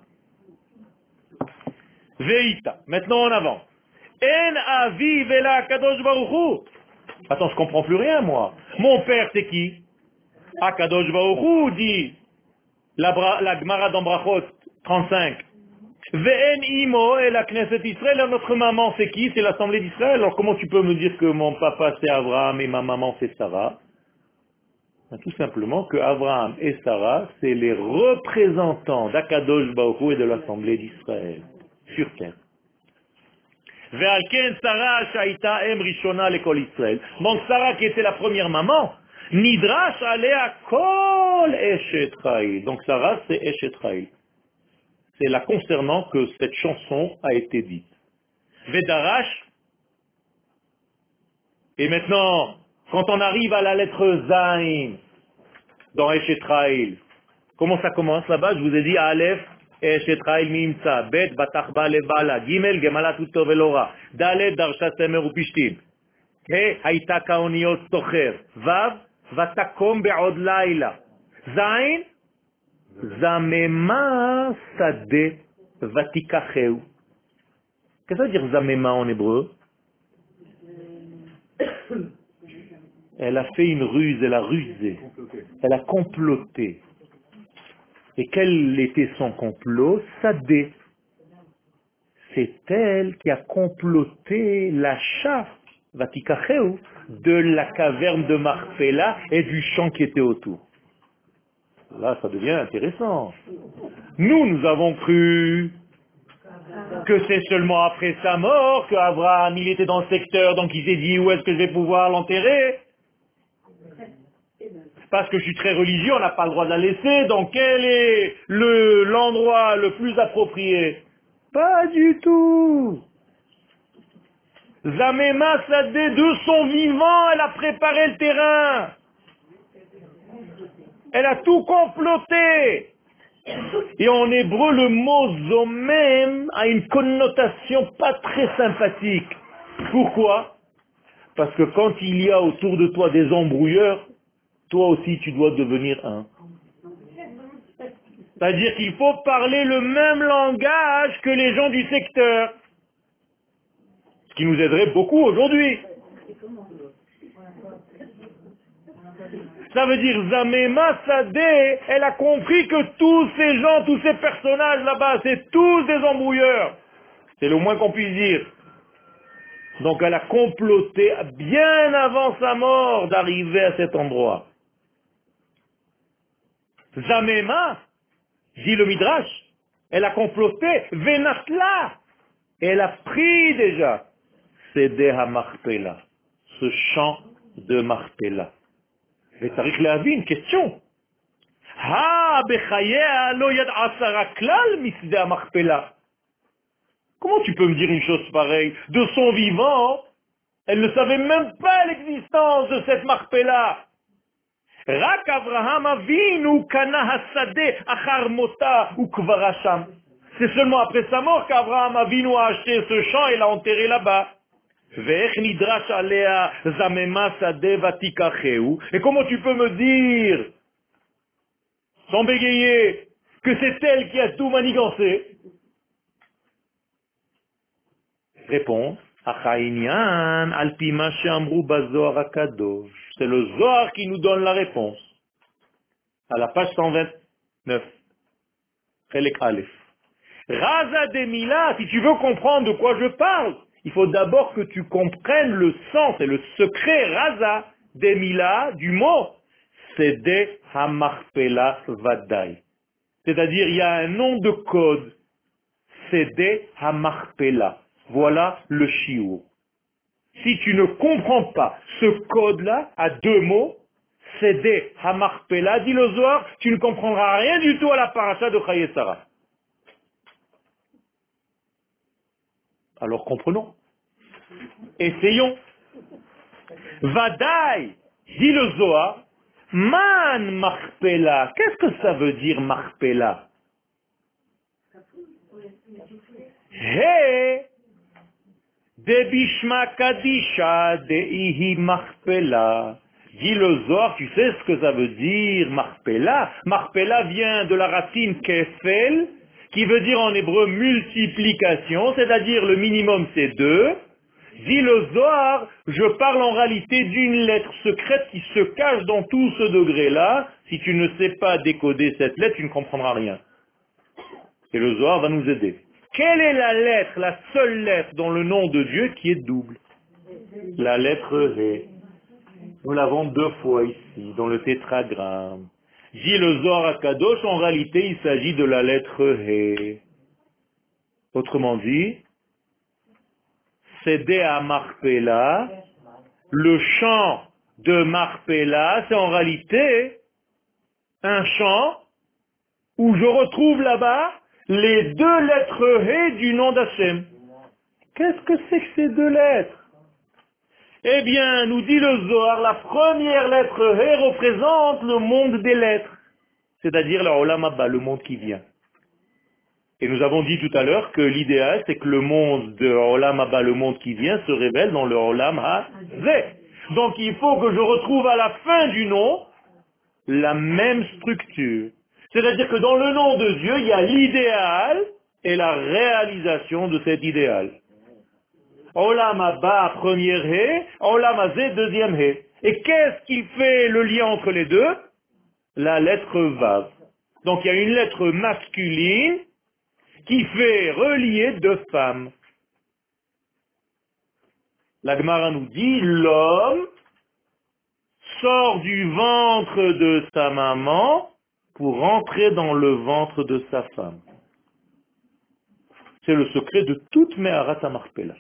Veïta, maintenant on avance. En avi vela kadosh baruch hu. Attends, je comprends plus rien moi. Mon père c'est qui? Akadosh baruch hu, dit la Gemara dans Brachot 35. Ve'en imo et la Knesset Israël, notre maman c'est qui? C'est l'Assemblée d'Israël. Alors comment tu peux me dire que mon papa c'est Abraham et ma maman c'est Sarah? Ben, tout simplement que Abraham et Sarah c'est les représentants d'Akadosh Baruch Hu et de l'Assemblée d'Israël sur terre. Ve'alken Sarah shaita em rishona lekol Israël. Donc Sarah qui était la première maman, nidrash alea kol eshet chayil. Donc Sarah c'est eshet chayil. C'est là concernant que cette chanson a été dite. Vedarash, et maintenant, quand on arrive à la lettre Zain, dans Eshetraïl, comment ça commence là-bas? Je vous ai dit Aleph, Eshetraïl Mimsa, Bet, Batachba Lebala, Gimel, Gemala Tuto Velora, Dalet, Darsha Semer Upishtim, He, Haïta Kaoniot Tocher, Vav, Vatakom Be'od Laila, Zain, Zamema Sade, Vatikacheu. Qu'est-ce que ça veut dire Zamema en hébreu? Elle a fait une ruse, elle a rusé, elle a comploté. Et quel était son complot? Sadé. C'est elle qui a comploté l'achat, Vatikacheu, de la caverne de Marpella et du champ qui était autour. Là, ça devient intéressant. Nous avons cru que c'est seulement après sa mort qu'Abraham, il était dans le secteur, donc il s'est dit où est-ce que je vais pouvoir l'enterrer? Parce que je suis très religieux, on n'a pas le droit de la laisser, donc quel est l'endroit le plus approprié? Pas du tout. Zamema Sadeh, de son vivant, elle a préparé le terrain. Elle a tout comploté. Et en hébreu, le mot zomem a une connotation pas très sympathique. Pourquoi? Parce que quand il y a autour de toi des embrouilleurs, toi aussi tu dois devenir un. C'est-à-dire qu'il faut parler le même langage que les gens du secteur. Ce qui nous aiderait beaucoup aujourd'hui. Ça veut dire Zamema Sadeh, elle a compris que tous ces gens, tous ces personnages là-bas, c'est tous des embrouilleurs. C'est le moins qu'on puisse dire. Donc elle a comploté bien avant sa mort d'arriver à cet endroit. Zamema, dit le Midrash, elle a comploté, Venatla, elle a pris déjà Sede HaMarpela, ce champ de Marpella. Et Tariq Lehavi, une question. Ha, bechayea lo yad'a Sarah klal misde HaMarpela. Comment tu peux me dire une chose pareille? De son vivant, elle ne savait même pas l'existence de cette Marpella. Rak Avraham Avinu kana hasade achar mota ukvar hasham. C'est seulement après sa mort qu'Abraham Avinu a acheté ce champ et l'a enterré là-bas. Ve'ech nidrash alea zamema sade vatikacheu. Et comment tu peux me dire, sans bégayer, que c'est elle qui a tout manigancé? Réponse. Achaïnian alpima she'amru bazohar hakadosh. C'est le Zohar qui nous donne la réponse. À la page 129. Chelek Aleph. Raza de Mila, si tu veux comprendre de quoi je parle, il faut d'abord que tu comprennes le sens et le secret Raza de Mila du mot. C'est de Hamarpela Vadai. C'est-à-dire, il y a un nom de code. C'est de Hamarpela. Voilà le shiur. Si tu ne comprends pas ce code-là, à deux mots, c'est de Hamarpela, dit le Zohar, tu ne comprendras rien du tout à la paracha de Chaye Sarah. Alors comprenons. Essayons. Vadaï, dit le Zohar, man marpela. Qu'est-ce que ça veut dire marpela? He, de bishma kadisha, de ihi marpela. Dit le Zohar, tu sais ce que ça veut dire marpela? Marpela vient de la racine kefel, qui veut dire en hébreu multiplication, c'est-à-dire le minimum c'est 2. Dit le Zohar, je parle en réalité d'une lettre secrète qui se cache dans tout ce degré-là. Si tu ne sais pas décoder cette lettre, tu ne comprendras rien. Et le Zohar va nous aider. Quelle est la lettre, la seule lettre dans le nom de Dieu qui est double? La lettre He. Nous l'avons deux fois ici, dans le tétragramme. Dit le Zohar à Kadosh, en réalité, il s'agit de la lettre He. Autrement dit, c'est à Marpella, le champ de Marpella, c'est en réalité un champ où je retrouve là-bas les deux lettres He du nom d'Hachem. Qu'est-ce que c'est que ces deux lettres? Eh bien, nous dit le Zohar, la première lettre He représente le monde des lettres, c'est-à-dire le Olam Haba, le monde qui vient. Et nous avons dit tout à l'heure que l'idéal, c'est que le monde de Olam Haba, le monde qui vient, se révèle dans le Olam Hazeh. Donc il faut que je retrouve à la fin du nom la même structure. C'est-à-dire que dans le nom de Dieu, il y a l'idéal et la réalisation de cet idéal. Olam Haba, première He, Olam Hazeh, deuxième He. Et qu'est-ce qui fait le lien entre les deux? La lettre Vav. Donc il y a une lettre masculine qui fait relier deux femmes. La Gemara nous dit, l'homme sort du ventre de sa maman pour entrer dans le ventre de sa femme. C'est le secret de toute Meharat HaMarpela.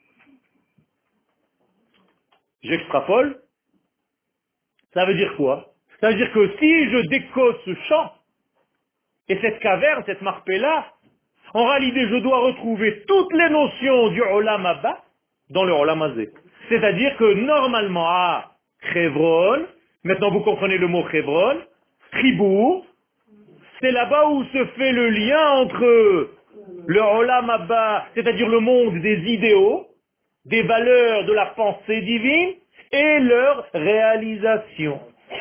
J'extrapole. Ça veut dire quoi? Ça veut dire que si je décode ce champ et cette caverne, cette Marpella, en réalité, je dois retrouver toutes les notions du Olam Haba dans le Olam Hazeh. C'est-à-dire que normalement, à Chevron, maintenant vous comprenez le mot Chevron, Tribour, c'est là-bas où se fait le lien entre le Olam Haba, c'est-à-dire le monde des idéaux, des valeurs de la pensée divine, et leur réalisation.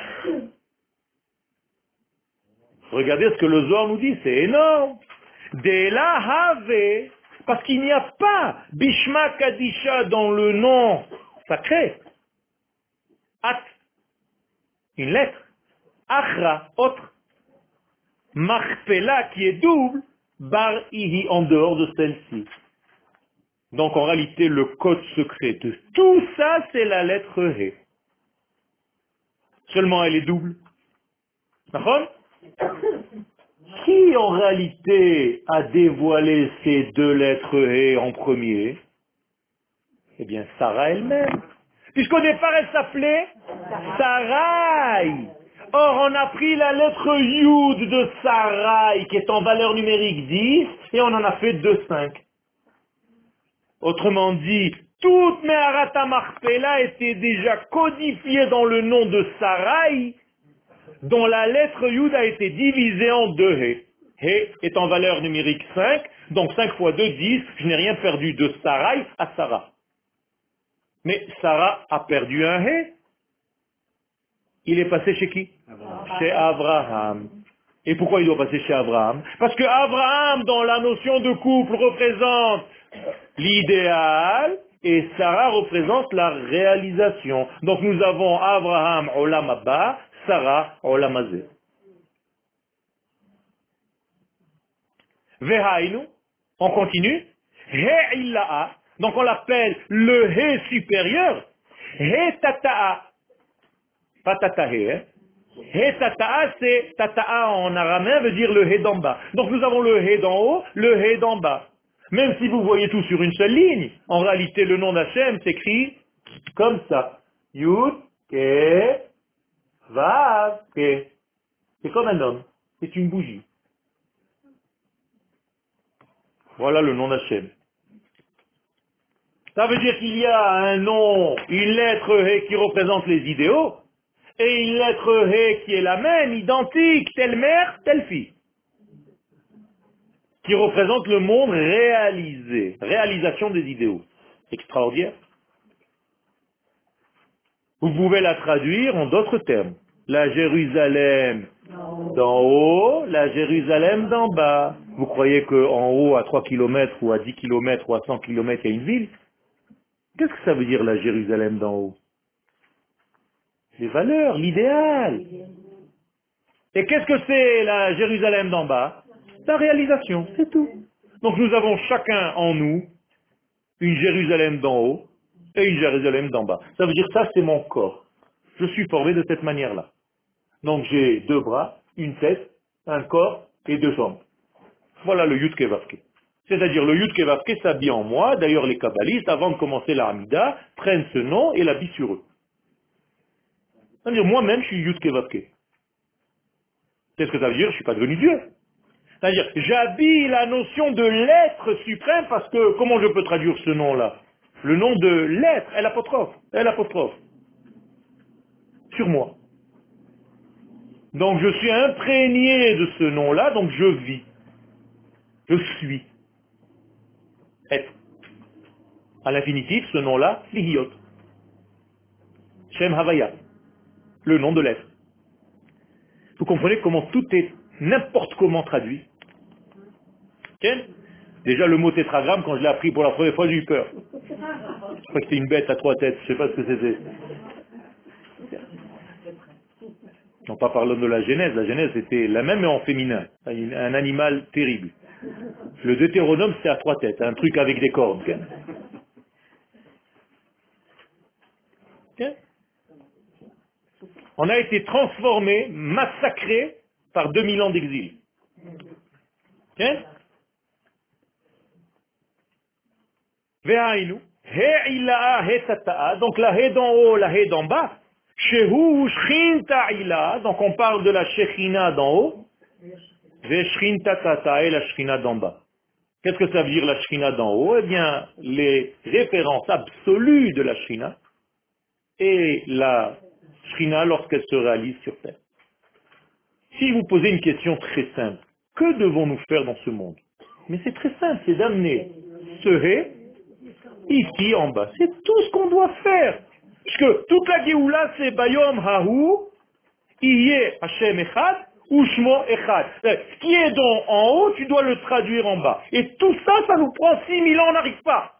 Regardez ce que le Zohar nous dit, c'est énorme. De la have, parce qu'il n'y a pas Bishma Kadisha dans le nom sacré. At, une lettre. Achra, autre. Marpela, qui est double. Bar ihi, en dehors de celle-ci. Donc en réalité, le code secret de tout ça, c'est la lettre He. Seulement elle est double. D'accord? Qui en réalité a dévoilé ces deux lettres He en premier? Eh bien, Sarah elle-même. Puisqu'au départ, elle s'appelait Sarai. Or, on a pris la lettre Yud de Sarai, qui est en valeur numérique 10, et on en a fait 2,5. Autrement dit, toute Meharat HaMarpela était déjà codifiée dans le nom de Sarai dont la lettre Yud a été divisée en deux He. He est en valeur numérique 5, donc 5 fois 2, 10. Je n'ai rien perdu de Sarai à Sarah. Mais Sarah a perdu un He. Il est passé chez qui? Chez Abraham. Et pourquoi il doit passer chez Abraham? Parce que Abraham, dans la notion de couple, représente l'idéal et Sarah représente la réalisation. Donc nous avons Abraham Olam Abba, Sarah Olam Hazeh. Vehainu, on continue. He illa'a, donc on l'appelle le He supérieur. He tata'a, pas tatahe, hein. He tata'a, c'est tata'a en araméen veut dire le He d'en bas. Donc nous avons le He d'en haut, le He d'en bas. Même si vous voyez tout sur une seule ligne, en réalité le nom d'Hachem s'écrit comme ça. Yud, Ke, Vav, Ke. C'est comme un homme, c'est une bougie. Voilà le nom d'Hachem. Ça veut dire qu'il y a un nom, une lettre He qui représente les idéaux, et une lettre He qui est la même, identique, telle mère, telle fille, qui représente le monde réalisé, réalisation des idéaux. Extraordinaire. Vous pouvez la traduire en d'autres termes. La Jérusalem d'en haut, la Jérusalem d'en bas. Vous croyez qu'en haut, à 3 kilomètres ou à 10 kilomètres ou à 100 kilomètres, il y a une ville? Qu'est-ce que ça veut dire la Jérusalem d'en haut? Les valeurs, l'idéal. Et qu'est-ce que c'est la Jérusalem d'en bas? La réalisation, c'est tout. Donc nous avons chacun en nous une Jérusalem d'en haut et une Jérusalem d'en bas. Ça veut dire ça, c'est mon corps. Je suis formé de cette manière-là. Donc j'ai 2 bras, une tête, un corps et 2 jambes. Voilà le Yud Kevavke. C'est-à-dire le Yud Kevavke s'habille en moi. D'ailleurs les kabbalistes, avant de commencer la Hamida, prennent ce nom et l'habillent sur eux. C'est-à-dire moi-même je suis Yud Kevavke. Qu'est-ce que ça veut dire? Je ne suis pas devenu Dieu. C'est-à-dire j'habille la notion de l'être suprême parce que, comment je peux traduire ce nom-là? Le nom de l'être, l'apostrophe, sur moi. Donc je suis imprégné de ce nom-là, donc je vis. Je suis. Être. À l'infinitif, ce nom-là, Lihiot. Shem Havaya. Le nom de l'être. Vous comprenez comment tout est n'importe comment traduit. Okay? Déjà le mot tétragramme, quand je l'ai appris pour la première fois, j'ai eu peur. Je crois que c'était une bête à 3 têtes, je ne sais pas ce que c'était. Non, pas parlons de la Genèse c'était la même mais en féminin, un animal terrible. Le Deutéronome c'est à 3 têtes, un truc avec des cornes. Okay? Okay? On a été transformé, massacré par 2000 ans d'exil. Okay? Ve'ainu, he ilaha he tata'a, donc la he d'en haut, la he d'en bas. Shehu shrin ta'ila, donc on parle de la shechina d'en haut. Ve shrin tata et la shechina d'en bas. Qu'est-ce que ça veut dire la shechina d'en haut? Eh bien, les références absolues de la shechina et la shechina lorsqu'elle se réalise sur terre. Si vous posez une question très simple, que devons-nous faire dans ce monde? Mais c'est très simple, c'est d'amener ce he ici en bas. C'est tout ce qu'on doit faire. Parce que toute la Géoula, c'est Bayom Hahu, Iye Hashem Echad, ou Shmo Echad. Ce qui est en haut, tu dois le traduire en bas. Et tout ça, ça nous prend 6000 ans, on n'arrive pas.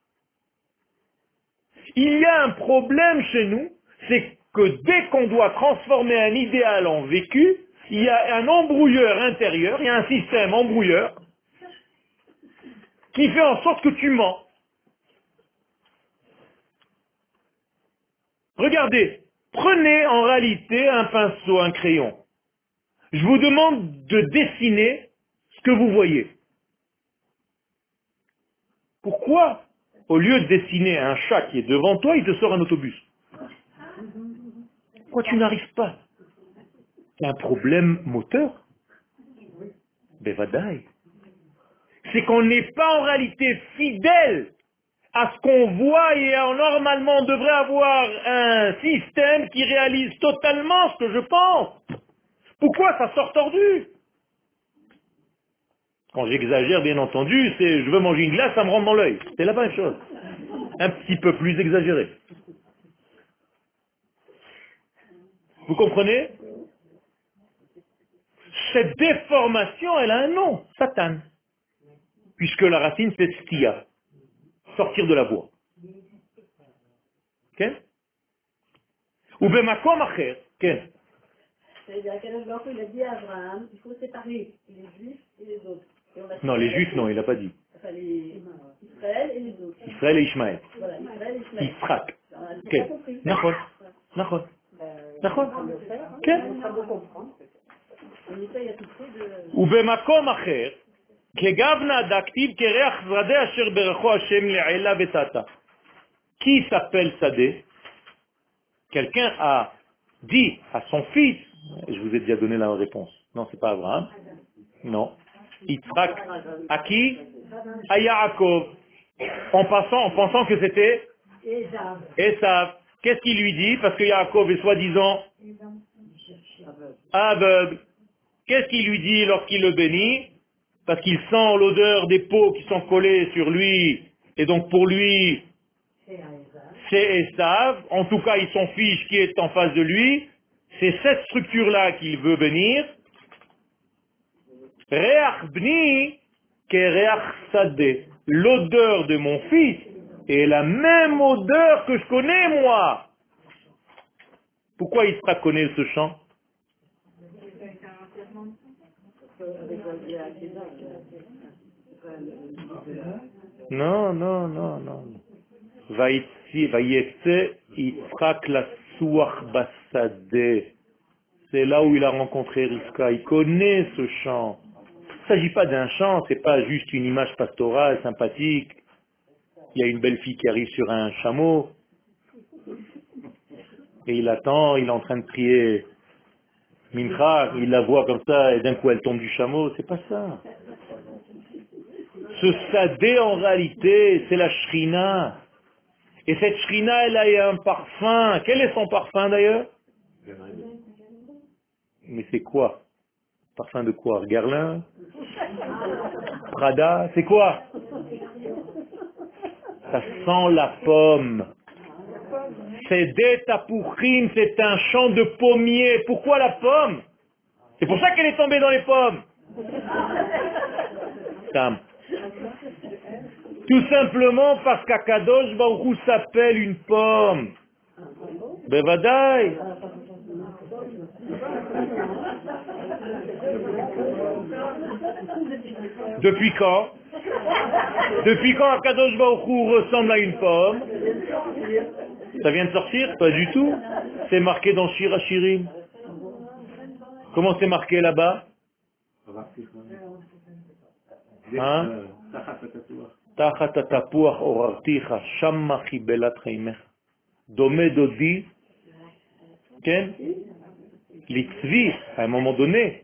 Il y a un problème chez nous, c'est que dès qu'on doit transformer un idéal en vécu, il y a un embrouilleur intérieur, il y a un système embrouilleur qui fait en sorte que tu mens. Regardez, prenez en réalité un pinceau, un crayon. Je vous demande de dessiner ce que vous voyez. Pourquoi, au lieu de dessiner un chat qui est devant toi, il te sort un autobus? Pourquoi tu n'arrives pas? C'est un problème moteur? Bevadaï. C'est qu'on n'est pas en réalité fidèle à ce qu'on voit et normalement on devrait avoir un système qui réalise totalement ce que je pense. Pourquoi ça sort tordu? Quand j'exagère, bien entendu, c'est je veux manger une glace, ça me rentre dans l'œil. C'est la même chose. Un petit peu plus exagéré. Vous comprenez? Cette déformation, elle a un nom, Satan. Puisque la racine, c'est stia, sortir de la voie. Ok? Ou bemakom acher. Ok? C'est-à-dire qu'Akadosh Baruch Hu, il a dit à Abraham, il faut séparer les Juifs et les autres. Et on a Non, les Juifs, non, il n'a pas dit. enfin, les Israël et les autres. Israël et Ishmaël. Voilà, Israël et Ishmaël. Yitzhak. On a Ok. pas compris. Nachon. Nachon. Nachon. Ok. On sera beau comprendre. On essaye à tout prix de... ובמקום אחר, כגבנה דקטיב כריח שדה אשר ברכו השם לעילה ותתה. Qui s'appelle Sadeh? Quelqu'un a dit à son fils, je vous ai déjà donné la réponse, non, c'est pas Abraham, non, Yitzhak, à qui? À Yaakov, en pensant que c'était Esav. Qu'est-ce qu'il lui dit? Parce que Yaakov est soi-disant aveugle. Qu'est-ce qu'il lui dit lorsqu'il le bénit? Parce qu'il sent l'odeur des peaux qui sont collées sur lui, et donc pour lui, c'est Esav, en tout cas il s'en fiche qui est en face de lui, c'est cette structure-là qu'il veut bénir. Reach bni ke reach sadeh. L'odeur de mon fils est la même odeur que je connais moi. Pourquoi Israël connaît ce chant? Non, non, non, non. Vayetse Yitzhak la suach basadeh. C'est là où il a rencontré Rivka. Il connaît ce chant. Il ne s'agit pas d'un chant, c'est pas juste une image pastorale sympathique. Il y a une belle fille qui arrive sur un chameau et il attend, il est en train de prier Mincha, il la voit comme ça et d'un coup elle tombe du chameau. C'est pas ça. Ce sadé en réalité, c'est la shrina. Et cette shrina, elle a un parfum. Quel est son parfum d'ailleurs? Mais c'est quoi? Parfum de quoi? Guerlain? Prada? C'est quoi? Ça sent la pomme. C'est des tapouchines, c'est un champ de pommiers. Pourquoi la pomme? C'est pour ça qu'elle est tombée dans les pommes. Tam. Tout simplement parce qu'Akadosh Baruch Hu s'appelle une pomme. Bevadaï. Depuis quand? Depuis quand Akadosh Baruch Hu ressemble à une pomme? Ça vient de sortir? Pas du tout. C'est marqué dans Shir HaShirim. Comment c'est marqué là-bas? Hein? Tachat atapuach orarticha, shamma chibelat chaimecha. Domé dodi, ken? Litzvi, à un moment donné,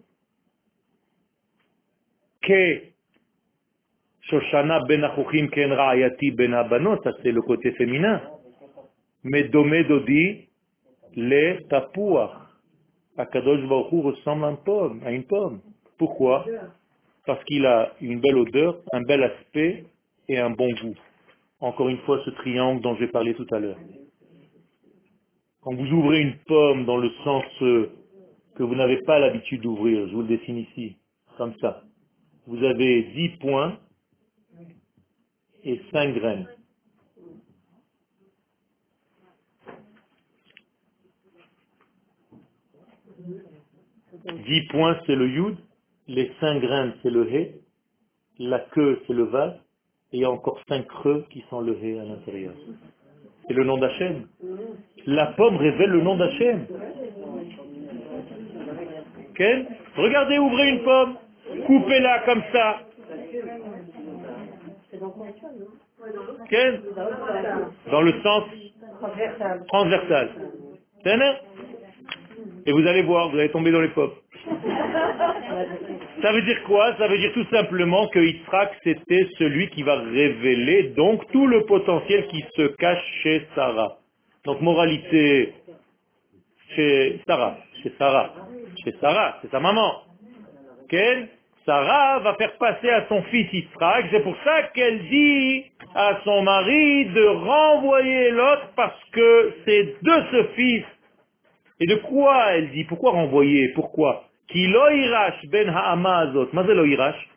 que Shoshana ben achuchim ken ra'ayati ben abanot, ça c'est le côté féminin. Mais domé dodi, le tapuach. Akadosh Baruch Hu ressemble à une pomme. Pourquoi? Parce qu'il a une belle odeur, un bel aspect et un bon goût. Encore une fois, ce triangle dont j'ai parlé tout à l'heure. Quand vous ouvrez une pomme dans le sens que vous n'avez pas l'habitude d'ouvrir, je vous le dessine ici, comme ça. Vous avez 10 points et 5 graines. Dix points, c'est le yud, les 5 graines, c'est le hé, la queue, c'est le vav, et il y a encore 5 creux qui sont le hé à l'intérieur. C'est le nom d'Hachem. La pomme révèle le nom d'Hachem. Okay? Regardez, ouvrez une pomme, coupez-la comme ça. Okay? Dans le sens transversal. Et vous allez voir, vous allez tomber dans les pommes. Ça veut dire quoi? Ça veut dire tout simplement que Yitzhak, c'était celui qui va révéler donc tout le potentiel qui se cache chez Sarah. Donc moralité, chez Sarah, C'est Sarah, c'est sa maman. Ken, Sarah va faire passer à son fils Yitzhak, c'est pour ça qu'elle dit à son mari de renvoyer l'autre parce que c'est de ce fils. Et de quoi elle dit? Pourquoi renvoyer? Pourquoi? Ki lo irash ben ha'ama azot. Maze lo irash?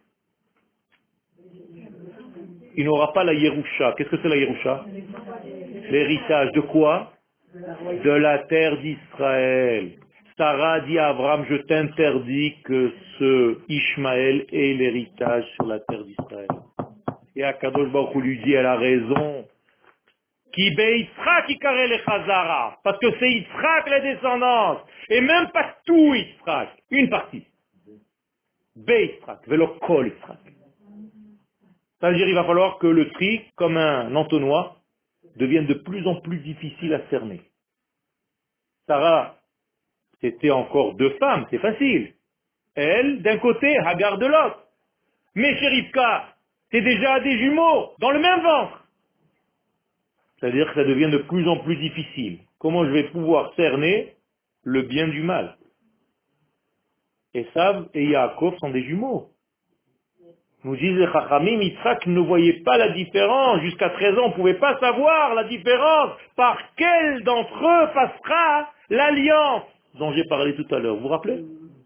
Il n'aura pas la Yerusha. Qu'est-ce que c'est la Yerusha? L'héritage de quoi? De la terre d'Israël. Sarah dit à Abraham, je t'interdis que ce Ishmaël ait l'héritage sur la terre d'Israël. Et Akadosh Baruch Hu lui dit, elle a raison. Ki be Yitzhak ikare le Chazara. Parce que c'est Yitzhak la descendance. Et même pas tout Yitzhak. Une partie. Be Yitzhak. Velo kol Yitzhak. Ça veut dire qu'il va falloir que le tri, comme un entonnoir, devienne de plus en plus difficile à cerner. Sarah, c'était encore deux femmes, c'est facile. Elle, d'un côté, Hagar de l'autre. Mais chez Rivka, c'est déjà des jumeaux, dans le même ventre. C'est-à-dire que ça devient de plus en plus difficile. Comment je vais pouvoir cerner le bien du mal? Esav et Yaakov sont des jumeaux. Nous disent les Chachamim, Yitzhak ne voyait pas la différence. Jusqu'à 13 ans, on ne pouvait pas savoir la différence. Par quel d'entre eux passera l'alliance dont j'ai parlé tout à l'heure. Vous vous rappelez?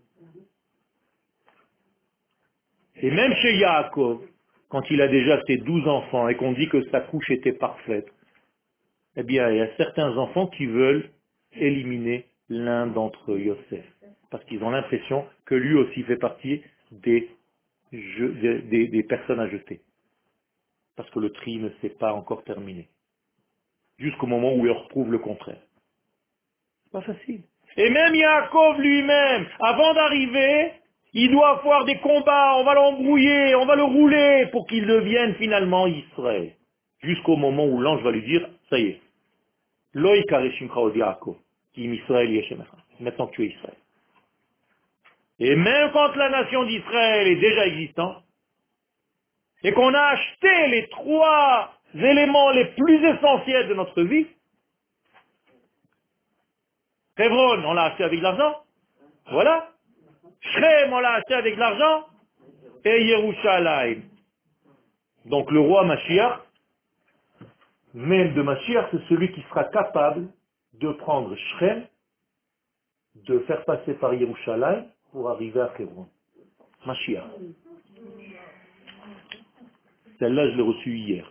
Et même chez Yaakov, quand il a déjà ses 12 enfants et qu'on dit que sa couche était parfaite, eh bien, il y a certains enfants qui veulent éliminer l'un d'entre eux, Yosef. Parce qu'ils ont l'impression que lui aussi fait partie des personnes à jeter. Parce que le tri ne s'est pas encore terminé. Jusqu'au moment où il retrouve le contraire. C'est pas facile. Et même Yaakov lui-même, avant d'arriver, il doit avoir des combats, on va l'embrouiller, on va le rouler pour qu'il devienne finalement Israël. Jusqu'au moment où l'ange va lui dire, ça y est, Lo yikareshimcha od Yaakov, ki im Israël yeshemecha. Maintenant que tu es Israël. Et même quand la nation d'Israël est déjà existante, et qu'on a acheté les trois éléments les plus essentiels de notre vie, Hebron, on l'a acheté avec de l'argent, voilà. Shrem, on l'a acheté avec de l'argent, et Yerushalayim. Donc le roi Mashiach, même de Mashiach, c'est celui qui sera capable de prendre Shrem, de faire passer par Yerushalayim pour arriver à Hebron. Mashiach. Celle-là, je l'ai reçue hier.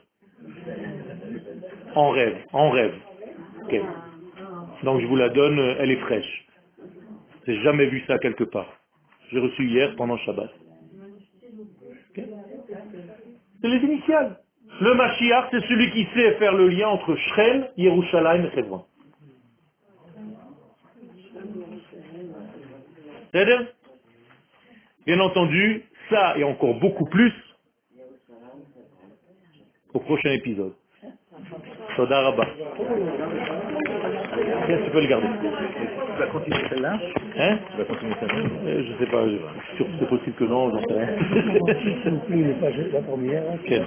En rêve, en rêve. Okay. Donc je vous la donne, elle est fraîche. J'ai jamais vu ça quelque part. J'ai reçu hier pendant Shabbat. Okay. C'est les initiales. Le Mashiach, c'est celui qui sait faire le lien entre Shrem, Yerushalayim et Hebron. C'est-à-dire, bien entendu, ça et encore beaucoup plus au prochain épisode. Toda Rabba. Tiens, tu peux le garder. Tu vas continuer celle-là? Hein? Tu vas continuer celle-là? Je sais pas, c'est possible que non, j'en sais rien. S'il vous plaît, la première. Quel?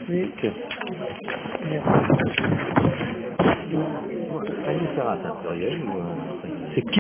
Elle est Sarah, c'est un pluriel ou... C'est qui?